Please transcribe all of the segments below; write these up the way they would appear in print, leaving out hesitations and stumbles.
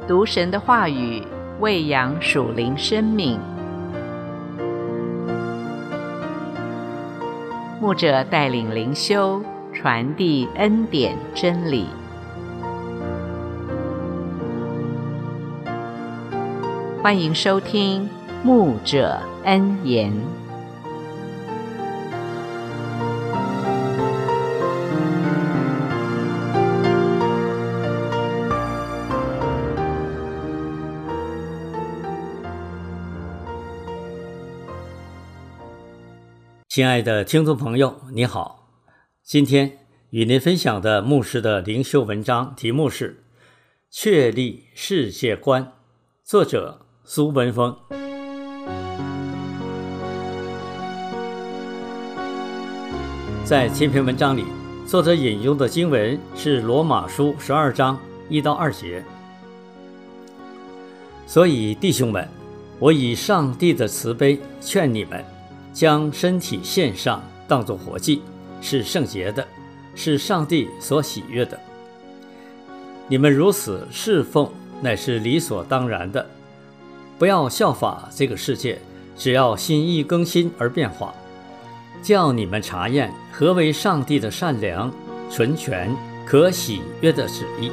读神的话语，喂养属灵生命。牧者带领灵修，传递恩典真理。欢迎收听牧者恩言。 亲爱的听众朋友，你好，今天与您分享的牧师的灵修文章题目是确立世界观，作者苏文峰。在前篇文章里，作者引用的经文是罗马书12章1到2节。所以弟兄们，我以上帝的慈悲劝你们，将身体献上，当作活祭，是圣洁的，是上帝所喜悦的。你们如此侍奉，乃是理所当然的。不要效法这个世界，只要心意更新而变化，叫你们查验何为上帝的善良、纯全、可喜悦的旨意。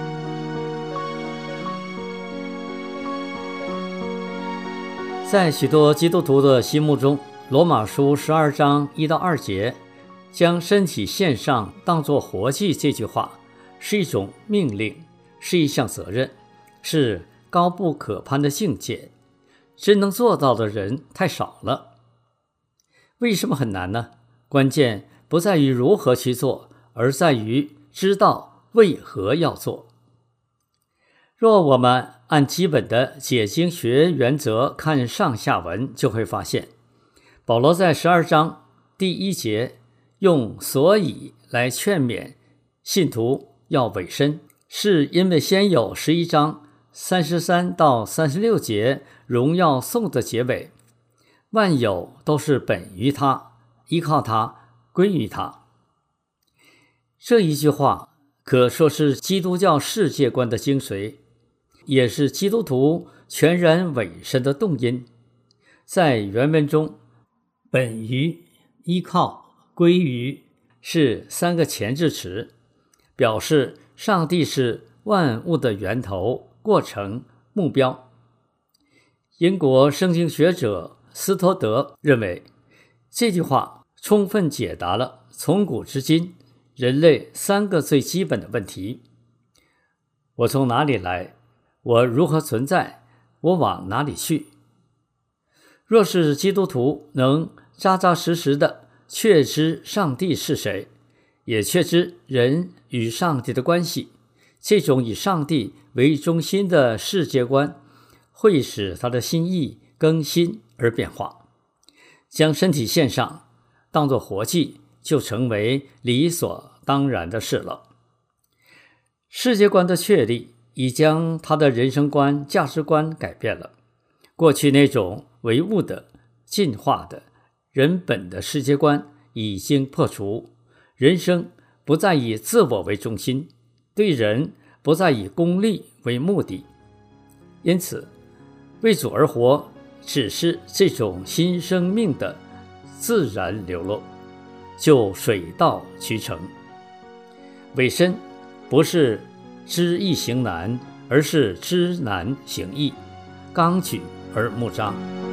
在许多基督徒的心目中，罗马书12章1到2节，将身体献上当作活祭这句话，是一种命令，是一项责任，是高不可攀的境界。真能做到的人太少了。为什么很难呢？关键不在于如何去做，而在于知道为何要做。若我们按基本的解经学原则看上下文，就会发现保罗在12章第1节用所以来劝勉信徒要委身，是因为先有11章33到36节荣耀颂的结尾，万有都是本于他，依靠他，归于他。这一句话可说是基督教世界观的精髓，也是基督徒全然委身的动因。在原文中，本于、依靠、归于是3个前置词，表示上帝是万物的源头、过程、目标。英国圣经学者斯托德认为，这句话充分解答了从古至今人类3个最基本的问题：我从哪里来？我如何存在？我往哪里去？若是基督徒能扎扎实实的确知上帝是谁，也确知人与上帝的关系，这种以上帝为中心的世界观会使他的心意更新而变化。将身体献上，当作活祭，就成为理所当然的事了。世界观的确立已将他的人生观、价值观改变了。过去那种唯物的、进化的、人本的世界观已经破除，人生不再以自我为中心，对人不再以功利为目的。因此，为主而活只是这种新生命的自然流露，就水到渠成。委身不是知易行难，而是知难行易，刚举而木张。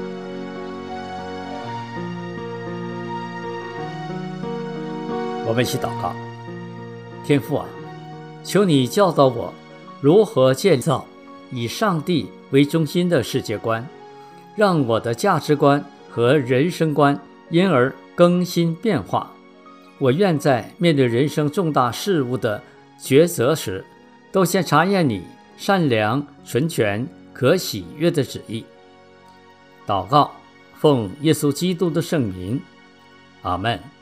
我们一起祷告。天父啊，求你教导我如何建造以上帝为中心的世界观，让我的价值观和人生观因而更新变化。我愿在面对人生重大事物的抉择时，都先查验你善良、纯全、可喜悦的旨意。祷告，奉耶稣基督的圣名，阿们。